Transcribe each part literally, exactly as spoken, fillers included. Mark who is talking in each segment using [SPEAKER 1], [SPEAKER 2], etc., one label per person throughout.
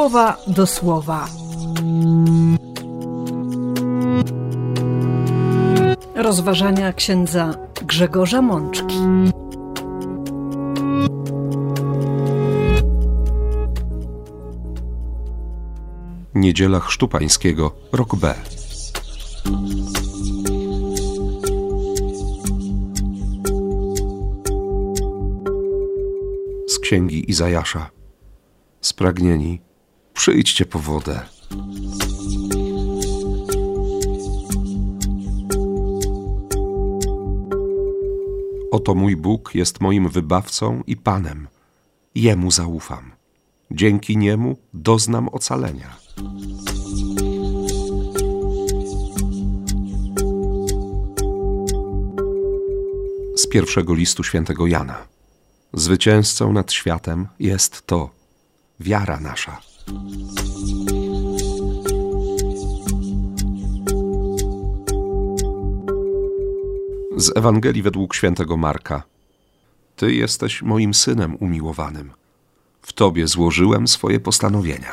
[SPEAKER 1] słowa do słowa. Rozważania księdza Grzegorza Mączki.
[SPEAKER 2] Niedziela Chrztu Pańskiego, rok B. Z księgi Izajasza. Spragnieni, przyjdźcie po wodę. Oto mój Bóg jest moim wybawcą i Panem. Jemu zaufam. Dzięki Niemu doznam ocalenia. Z pierwszego listu świętego Jana. Zwycięzcą nad światem jest to, wiara nasza. Z Ewangelii według świętego Marka. Ty jesteś moim synem umiłowanym. W Tobie złożyłem swoje postanowienia.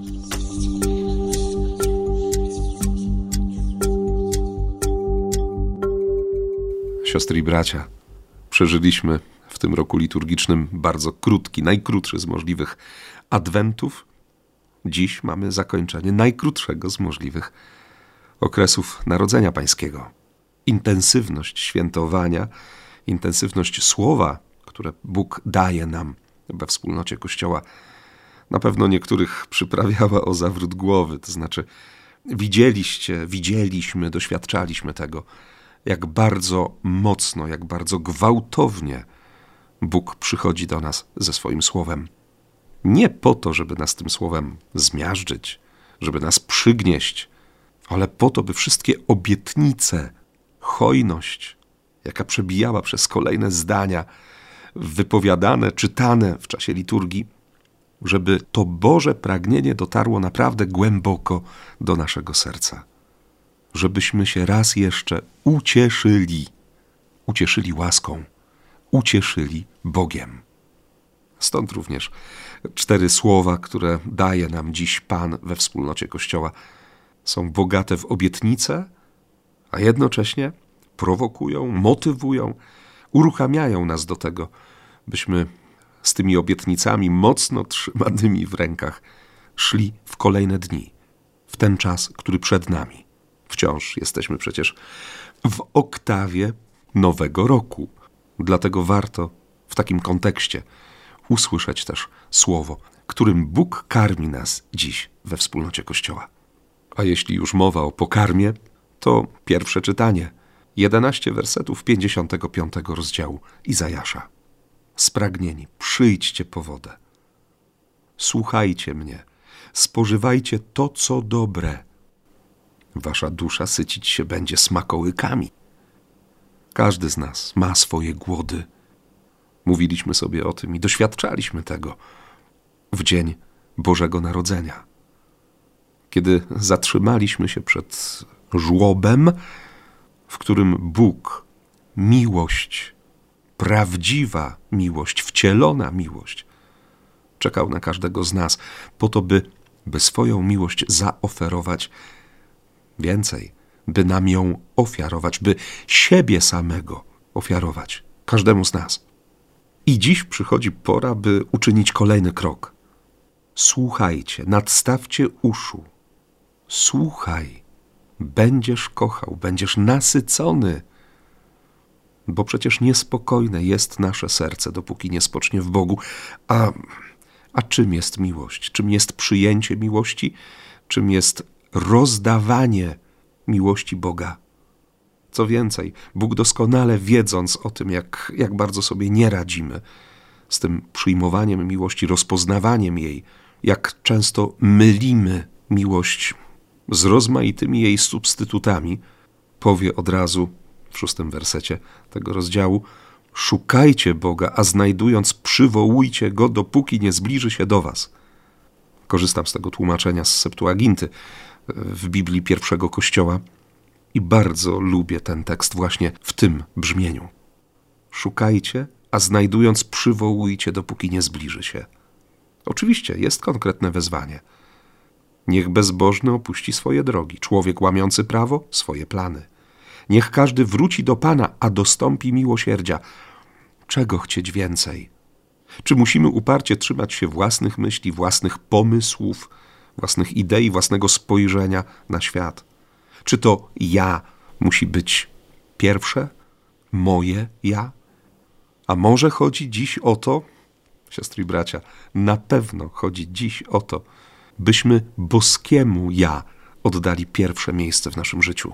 [SPEAKER 2] Siostry i bracia, przeżyliśmy w tym roku liturgicznym bardzo krótki, najkrótszy z możliwych adwentów. Dziś mamy zakończenie najkrótszego z możliwych okresów Narodzenia Pańskiego. Intensywność świętowania, intensywność słowa, które Bóg daje nam we wspólnocie Kościoła, na pewno niektórych przyprawiała o zawrót głowy. To znaczy widzieliście, widzieliśmy, doświadczaliśmy tego, jak bardzo mocno, jak bardzo gwałtownie Bóg przychodzi do nas ze swoim słowem. Nie po to, żeby nas tym słowem zmiażdżyć, żeby nas przygnieść, ale po to, by wszystkie obietnice, hojność, jaka przebijała przez kolejne zdania wypowiadane, czytane w czasie liturgii, żeby to Boże pragnienie dotarło naprawdę głęboko do naszego serca. Żebyśmy się raz jeszcze ucieszyli, ucieszyli łaską, ucieszyli Bogiem. Stąd również cztery słowa, które daje nam dziś Pan we wspólnocie Kościoła, są bogate w obietnice, a jednocześnie prowokują, motywują, uruchamiają nas do tego, byśmy z tymi obietnicami mocno trzymanymi w rękach szli w kolejne dni, w ten czas, który przed nami. Wciąż jesteśmy przecież w oktawie nowego roku. Dlatego warto w takim kontekście usłyszeć też słowo, którym Bóg karmi nas dziś we wspólnocie Kościoła. A jeśli już mowa o pokarmie, to pierwsze czytanie, jedenaście wersetów pięćdziesiątego piątego rozdziału Izajasza. Spragnieni, przyjdźcie po wodę. Słuchajcie mnie, spożywajcie to, co dobre. Wasza dusza sycić się będzie smakołykami. Każdy z nas ma swoje głody. Mówiliśmy sobie o tym i doświadczaliśmy tego w dzień Bożego Narodzenia. Kiedy zatrzymaliśmy się przed żłobem, w którym Bóg, miłość, prawdziwa miłość, wcielona miłość, czekał na każdego z nas po to, by, by swoją miłość zaoferować więcej, by nam ją ofiarować, by siebie samego ofiarować każdemu z nas. I dziś przychodzi pora, by uczynić kolejny krok. Słuchajcie, nadstawcie uszu. Słuchaj, będziesz kochał, będziesz nasycony, bo przecież niespokojne jest nasze serce, dopóki nie spocznie w Bogu. A, a czym jest miłość? Czym jest przyjęcie miłości? Czym jest rozdawanie miłości Boga? Co więcej, Bóg doskonale wiedząc o tym, jak, jak bardzo sobie nie radzimy z tym przyjmowaniem miłości, rozpoznawaniem jej, jak często mylimy miłość z rozmaitymi jej substytutami, powie od razu w szóstym wersecie tego rozdziału: szukajcie Boga, a znajdując przywołujcie Go, dopóki nie zbliży się do was. Korzystam z tego tłumaczenia z Septuaginty w Biblii pierwszego Kościoła i bardzo lubię ten tekst właśnie w tym brzmieniu. Szukajcie, a znajdując przywołujcie, dopóki nie zbliży się. Oczywiście jest konkretne wezwanie. Niech bezbożny opuści swoje drogi, człowiek łamiący prawo swoje plany. Niech każdy wróci do Pana, a dostąpi miłosierdzia. Czego chcieć więcej? Czy musimy uparcie trzymać się własnych myśli, własnych pomysłów, własnych idei, własnego spojrzenia na świat? Czy to ja musi być pierwsze? Moje ja? A może chodzi dziś o to, siostry i bracia, na pewno chodzi dziś o to, byśmy boskiemu ja oddali pierwsze miejsce w naszym życiu.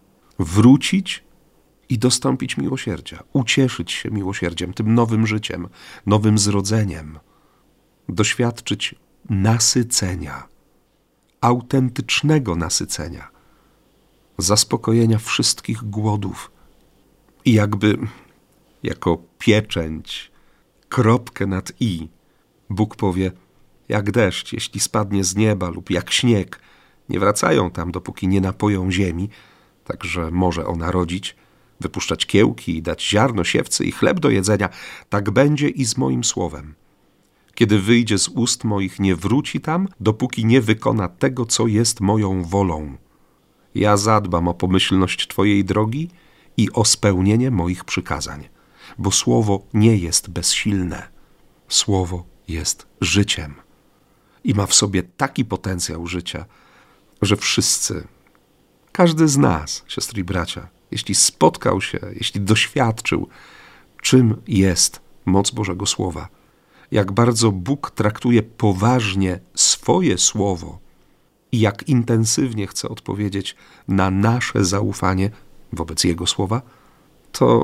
[SPEAKER 2] Wrócić i dostąpić miłosierdzia, ucieszyć się miłosierdziem, tym nowym życiem, nowym zrodzeniem, doświadczyć nasycenia, autentycznego nasycenia, zaspokojenia wszystkich głodów i jakby jako pieczęć, kropkę nad i, Bóg powie, jak deszcz, jeśli spadnie z nieba lub jak śnieg, nie wracają tam, dopóki nie napoją ziemi, także może ona rodzić, wypuszczać kiełki i dać ziarno siewcy i chleb do jedzenia, tak będzie i z moim słowem. Kiedy wyjdzie z ust moich, nie wróci tam, dopóki nie wykona tego, co jest moją wolą. Ja zadbam o pomyślność Twojej drogi i o spełnienie moich przykazań, bo słowo nie jest bezsilne. Słowo jest życiem i ma w sobie taki potencjał życia, że wszyscy, każdy z nas, siostry i bracia, jeśli spotkał się, jeśli doświadczył, czym jest moc Bożego Słowa, jak bardzo Bóg traktuje poważnie swoje Słowo i jak intensywnie chce odpowiedzieć na nasze zaufanie wobec Jego Słowa, to,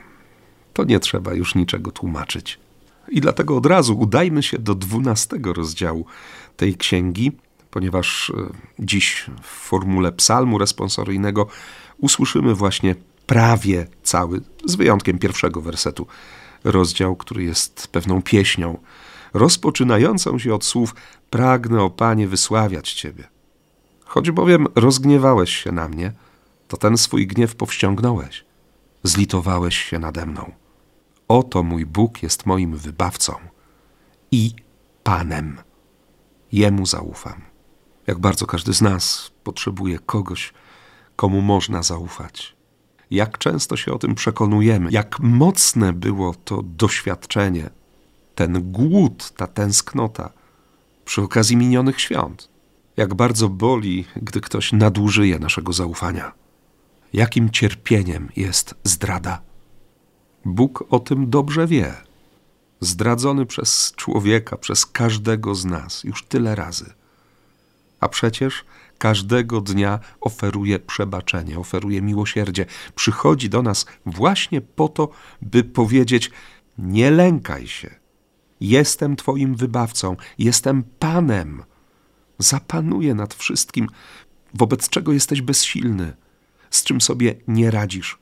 [SPEAKER 2] to nie trzeba już niczego tłumaczyć. I dlatego od razu udajmy się do dwunastego rozdziału tej księgi, ponieważ dziś w formule psalmu responsoryjnego usłyszymy właśnie prawie cały, z wyjątkiem pierwszego wersetu, rozdział, który jest pewną pieśnią, rozpoczynającą się od słów: pragnę, o Panie, wysławiać Ciebie. Choć bowiem rozgniewałeś się na mnie, to ten swój gniew powściągnąłeś. Zlitowałeś się nade mną. Oto mój Bóg jest moim wybawcą i Panem. Jemu zaufam. Jak bardzo każdy z nas potrzebuje kogoś, komu można zaufać. Jak często się o tym przekonujemy, jak mocne było to doświadczenie, ten głód, ta tęsknota przy okazji minionych świąt. Jak bardzo boli, gdy ktoś nadużyje naszego zaufania. Jakim cierpieniem jest zdrada. Bóg o tym dobrze wie. Zdradzony przez człowieka, przez każdego z nas już tyle razy. A przecież każdego dnia oferuje przebaczenie, oferuje miłosierdzie. Przychodzi do nas właśnie po to, by powiedzieć: nie lękaj się. Jestem Twoim wybawcą, jestem Panem. Zapanuję nad wszystkim, wobec czego jesteś bezsilny, z czym sobie nie radzisz.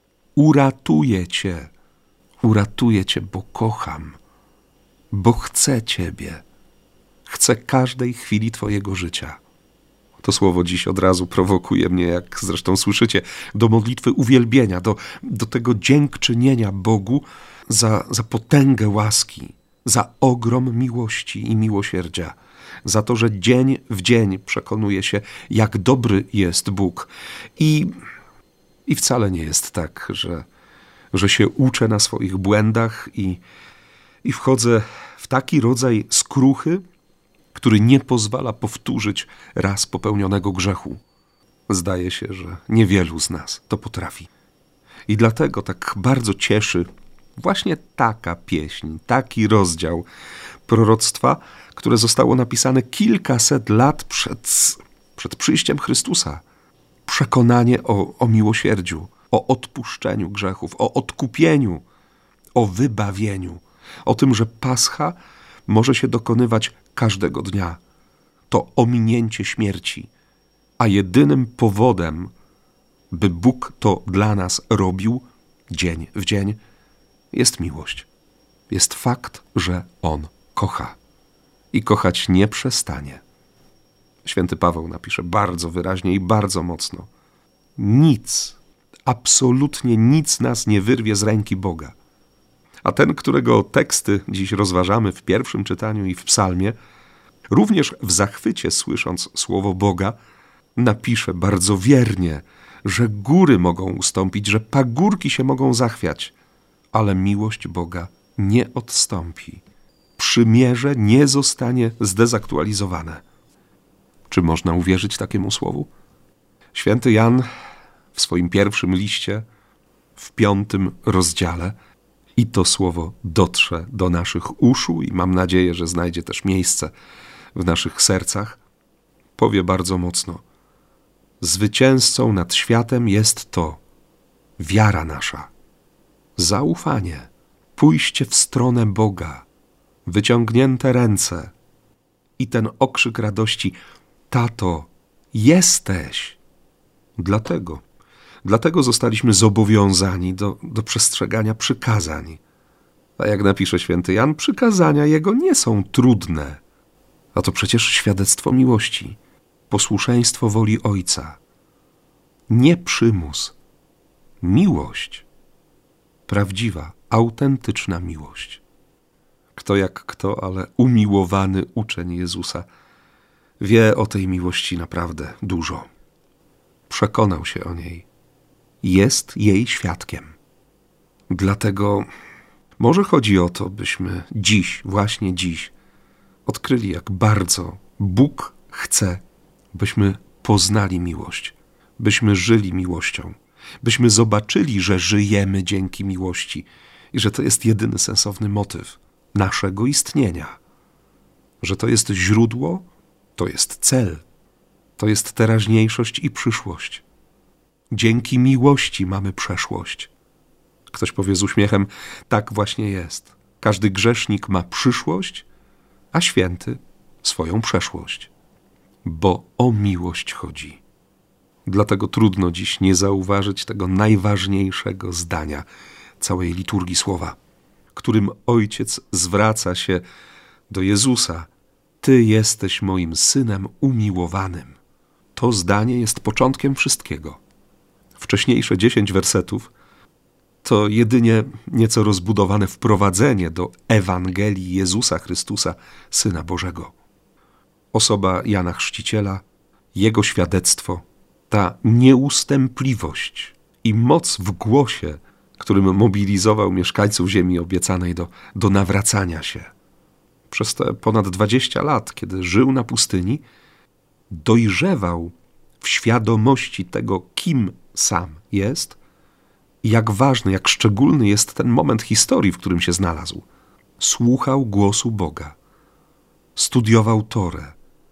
[SPEAKER 2] Uratuję Cię. Uratuję Cię, bo kocham, bo chcę Ciebie. Chcę każdej chwili Twojego życia. To słowo dziś od razu prowokuje mnie, jak zresztą słyszycie, do modlitwy uwielbienia, do, do tego dziękczynienia Bogu za, za potęgę łaski, za ogrom miłości i miłosierdzia, za to, że dzień w dzień przekonuje się, jak dobry jest Bóg. I, i wcale nie jest tak, że, że się uczę na swoich błędach i, i wchodzę w taki rodzaj skruchy, który nie pozwala powtórzyć raz popełnionego grzechu. Zdaje się, że niewielu z nas to potrafi. I dlatego tak bardzo cieszy właśnie taka pieśń, taki rozdział proroctwa, które zostało napisane kilkaset lat przed, przed przyjściem Chrystusa. Przekonanie o, o miłosierdziu, o odpuszczeniu grzechów, o odkupieniu, o wybawieniu, o tym, że Pascha może się dokonywać każdego dnia. To ominięcie śmierci, a jedynym powodem, by Bóg to dla nas robił dzień w dzień, jest miłość. Jest fakt, że On kocha i kochać nie przestanie. Święty Paweł napisze bardzo wyraźnie i bardzo mocno: nic, absolutnie nic nas nie wyrwie z ręki Boga. A ten, którego teksty dziś rozważamy w pierwszym czytaniu i w psalmie, również w zachwycie słysząc słowo Boga, napisze bardzo wiernie, że góry mogą ustąpić, że pagórki się mogą zachwiać, ale miłość Boga nie odstąpi. Przymierze nie zostanie zdezaktualizowane. Czy można uwierzyć takiemu słowu? Święty Jan w swoim pierwszym liście, w piątym rozdziale, i to słowo dotrze do naszych uszu i mam nadzieję, że znajdzie też miejsce w naszych sercach, powie bardzo mocno: zwycięzcą nad światem jest to wiara nasza, zaufanie, pójście w stronę Boga, wyciągnięte ręce i ten okrzyk radości: Tato, jesteś! Dlatego, dlatego zostaliśmy zobowiązani do, do przestrzegania przykazań. A jak napisze święty Jan, przykazania Jego nie są trudne. A to przecież świadectwo miłości, posłuszeństwo woli Ojca. Nie przymus, miłość, prawdziwa, autentyczna miłość. Kto jak kto, ale umiłowany uczeń Jezusa wie o tej miłości naprawdę dużo. Przekonał się o niej. Jest jej świadkiem. Dlatego może chodzi o to, byśmy dziś, właśnie dziś, odkryli, jak bardzo Bóg chce, byśmy poznali miłość, byśmy żyli miłością, byśmy zobaczyli, że żyjemy dzięki miłości i że to jest jedyny sensowny motyw naszego istnienia, że to jest źródło, to jest cel, to jest teraźniejszość i przyszłość. Dzięki miłości mamy przeszłość. Ktoś powie z uśmiechem: tak właśnie jest. Każdy grzesznik ma przyszłość, a święty swoją przeszłość. Bo o miłość chodzi. Dlatego trudno dziś nie zauważyć tego najważniejszego zdania całej liturgii słowa, którym Ojciec zwraca się do Jezusa: Ty jesteś moim Synem umiłowanym. To zdanie jest początkiem wszystkiego. Wcześniejsze dziesięć wersetów to jedynie nieco rozbudowane wprowadzenie do Ewangelii Jezusa Chrystusa, Syna Bożego. Osoba Jana Chrzciciela, jego świadectwo, ta nieustępliwość i moc w głosie, którym mobilizował mieszkańców ziemi obiecanej do, do nawracania się. Przez te ponad dwadzieścia lat, kiedy żył na pustyni, dojrzewał w świadomości tego, kim sam jest i jak ważny, jak szczególny jest ten moment historii, w którym się znalazł. Słuchał głosu Boga, studiował Torę,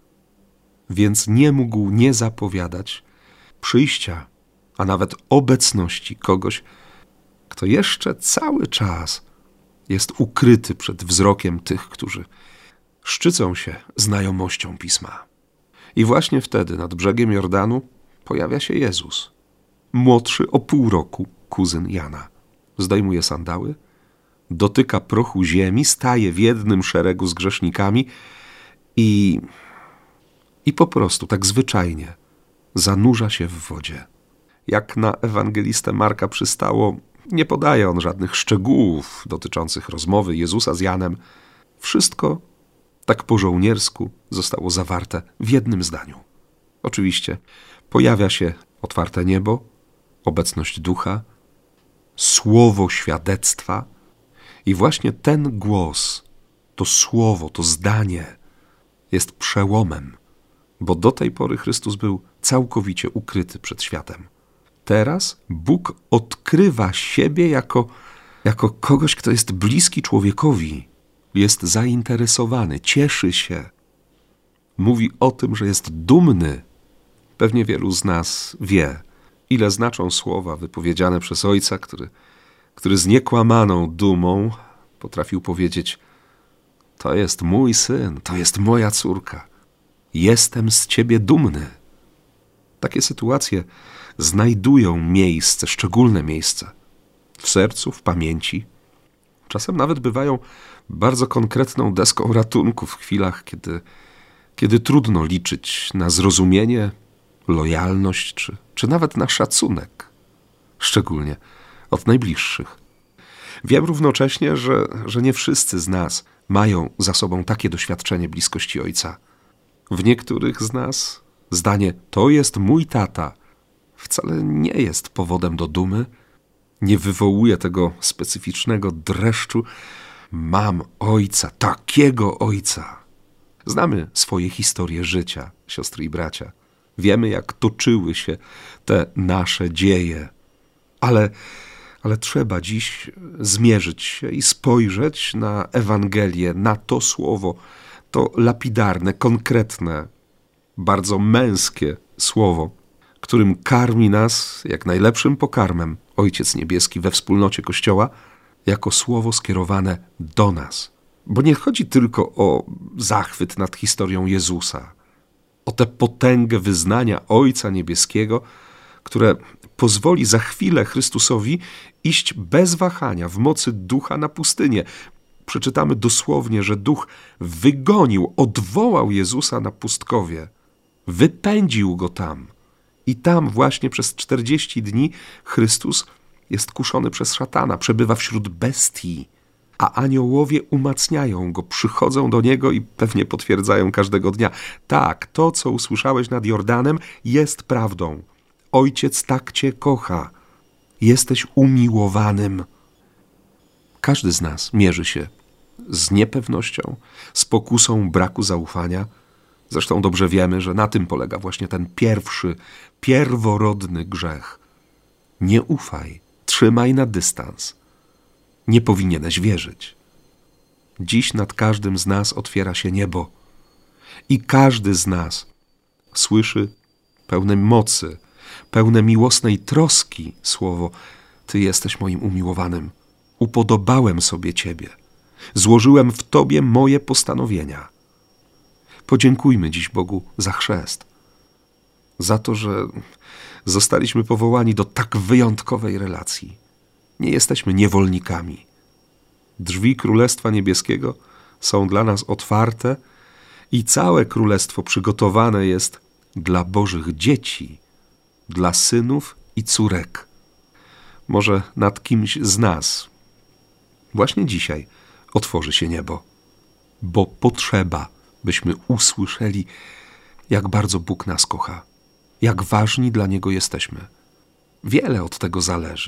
[SPEAKER 2] więc nie mógł nie zapowiadać przyjścia, a nawet obecności kogoś, kto jeszcze cały czas jest ukryty przed wzrokiem tych, którzy szczycą się znajomością Pisma. I właśnie wtedy nad brzegiem Jordanu pojawia się Jezus, młodszy o pół roku kuzyn Jana. Zdejmuje sandały, dotyka prochu ziemi, staje w jednym szeregu z grzesznikami i, i po prostu tak zwyczajnie zanurza się w wodzie. Jak na ewangelistę Marka przystało, nie podaje on żadnych szczegółów dotyczących rozmowy Jezusa z Janem. Wszystko tak po żołniersku zostało zawarte w jednym zdaniu. Oczywiście pojawia się otwarte niebo, obecność Ducha, słowo świadectwa i właśnie ten głos, to słowo, to zdanie jest przełomem, bo do tej pory Chrystus był całkowicie ukryty przed światem. Teraz Bóg odkrywa siebie jako, jako kogoś, kto jest bliski człowiekowi, jest zainteresowany, cieszy się. Mówi o tym, że jest dumny. Pewnie wielu z nas wie, ile znaczą słowa wypowiedziane przez Ojca, który, który z niekłamaną dumą potrafił powiedzieć: to jest mój syn, to jest moja córka. Jestem z ciebie dumny. Takie sytuacje znajdują miejsce, szczególne miejsce w sercu, w pamięci. Czasem nawet bywają bardzo konkretną deską ratunku w chwilach, kiedy, kiedy trudno liczyć na zrozumienie, lojalność czy, czy nawet na szacunek, szczególnie od najbliższych. Wiem równocześnie, że, że nie wszyscy z nas mają za sobą takie doświadczenie bliskości Ojca. W niektórych z nas zdanie „to jest mój tata” wcale nie jest powodem do dumy, nie wywołuje tego specyficznego dreszczu „mam ojca, takiego ojca”. Znamy swoje historie życia, siostry i bracia. Wiemy, jak toczyły się te nasze dzieje, ale, ale trzeba dziś zmierzyć się i spojrzeć na Ewangelię, na to słowo, to lapidarne, konkretne, bardzo męskie słowo, którym karmi nas jak najlepszym pokarmem Ojciec Niebieski we wspólnocie Kościoła, jako słowo skierowane do nas. Bo nie chodzi tylko o zachwyt nad historią Jezusa, o tę potęgę wyznania Ojca Niebieskiego, które pozwoli za chwilę Chrystusowi iść bez wahania w mocy Ducha na pustynię. Przeczytamy dosłownie, że Duch wygonił, odwołał Jezusa na pustkowie, wypędził go tam. I tam właśnie przez czterdzieści dni Chrystus jest kuszony przez szatana, przebywa wśród bestii, a aniołowie umacniają go, przychodzą do niego i pewnie potwierdzają każdego dnia: tak, to, co usłyszałeś nad Jordanem, jest prawdą. Ojciec tak cię kocha. Jesteś umiłowanym. Każdy z nas mierzy się z niepewnością, z pokusą braku zaufania. Zresztą dobrze wiemy, że na tym polega właśnie ten pierwszy, pierworodny grzech. Nie ufaj, trzymaj na dystans. Nie powinieneś wierzyć. Dziś nad każdym z nas otwiera się niebo i każdy z nas słyszy pełne mocy, pełne miłosnej troski słowo: Ty jesteś moim umiłowanym, upodobałem sobie Ciebie, złożyłem w Tobie moje postanowienia. Podziękujmy dziś Bogu za chrzest, za to, że zostaliśmy powołani do tak wyjątkowej relacji. Nie jesteśmy niewolnikami. Drzwi Królestwa Niebieskiego są dla nas otwarte i całe Królestwo przygotowane jest dla Bożych dzieci, dla synów i córek. Może nad kimś z nas właśnie dzisiaj otworzy się niebo, bo potrzeba, byśmy usłyszeli, jak bardzo Bóg nas kocha, jak ważni dla Niego jesteśmy. Wiele od tego zależy.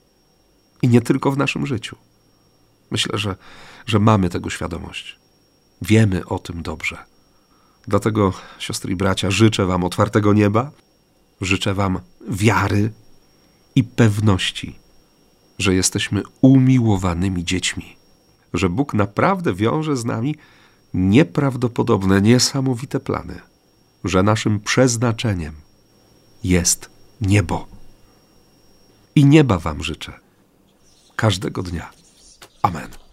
[SPEAKER 2] I nie tylko w naszym życiu. Myślę, że, że mamy tego świadomość. Wiemy o tym dobrze. Dlatego, siostry i bracia, życzę wam otwartego nieba, życzę wam wiary i pewności, że jesteśmy umiłowanymi dziećmi, że Bóg naprawdę wiąże z nami nieprawdopodobne, niesamowite plany, że naszym przeznaczeniem jest niebo. I nieba wam życzę każdego dnia. Amen.